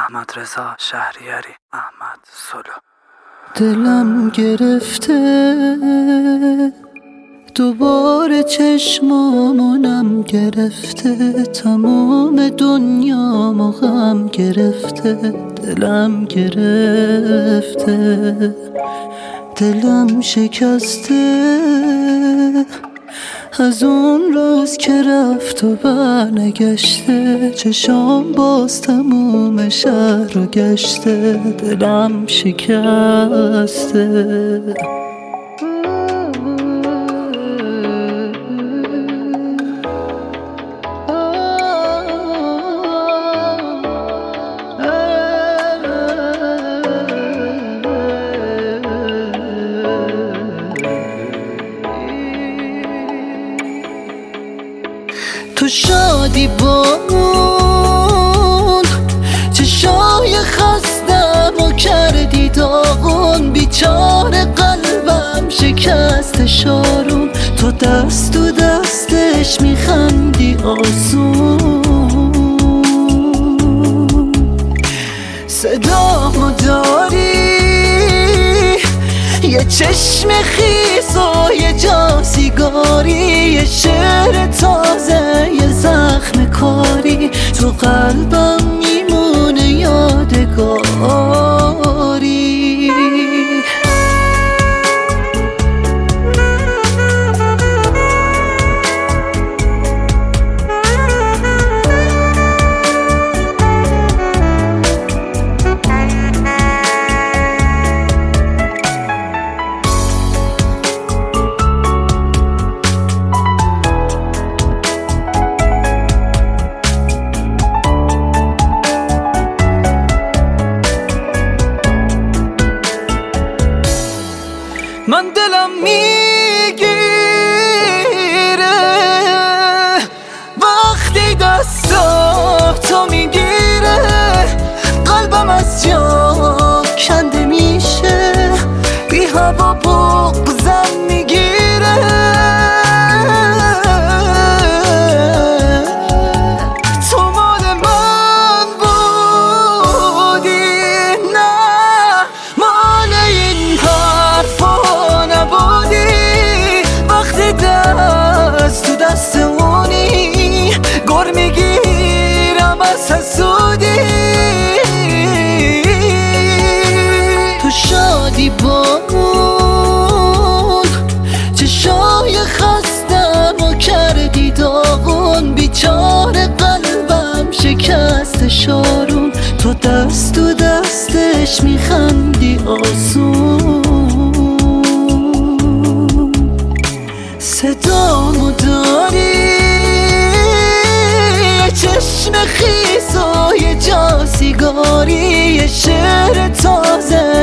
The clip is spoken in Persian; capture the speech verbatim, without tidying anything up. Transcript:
احمد رضا شهریاری، احمد سولو. دلم گرفته دوباره چشمامونم گرفته، تمام دنیامو غم گرفته. دلم گرفته، دلم شکسته از اون روز که رفت و برنگشته. چشام باز تموم شهر رو گشته، دلم شکسته. تو شادی با اون چشای خستم و کردی داغون، بیچاره قلبم شکست شارون. تو دست تو دستش میخندی آسون، صدامو داری یه چشم خیس و یه جا سیگاری، یه شعر تازه یه زخم کاری، تو قلبم میمونه یادگاری. من دلم میگیره وقتی دستاتو میگیره، قلبم از جا کنده میشه، بی هوا بغضم میگیره. تو مال من بودی، نه مال این حرفا دست تو دستمونی، گر میگیرم از حسودی. تو شادی با اون چشای خستم و کردی داغون، بیچاره قلبم شکست شارون. تو دست تو دستش میخندی آسون، صدامو داری یه چشم خیس و یه جا سیگاری، یه شعر تازه